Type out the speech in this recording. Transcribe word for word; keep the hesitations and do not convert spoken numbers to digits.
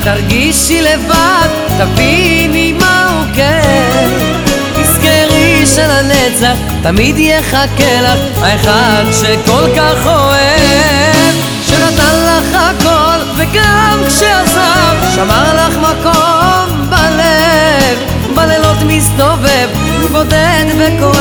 תרגישי לבד, תביני מה הוא כן. תזכרי שלנצח תמיד יחכה לך האחד שכל כך אוהב, שנתן לך הכל וגם כשעזב שמר לך מקום בלב. בלילות מסתובב בודד וכואב,